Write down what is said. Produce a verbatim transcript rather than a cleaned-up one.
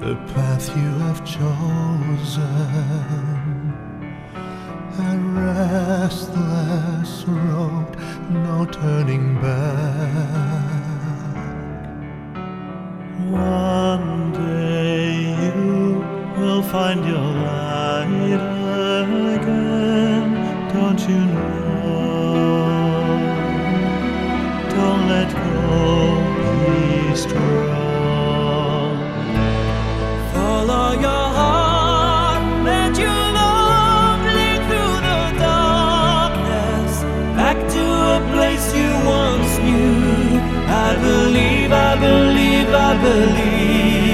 the path you have chosen, a restless road, no turning back. One day you will find your light again, don't you know? Don't let go, be strong. Follow your heart, let your love lead through the darkness, back to a place you once knew. I believe, I believe, I believe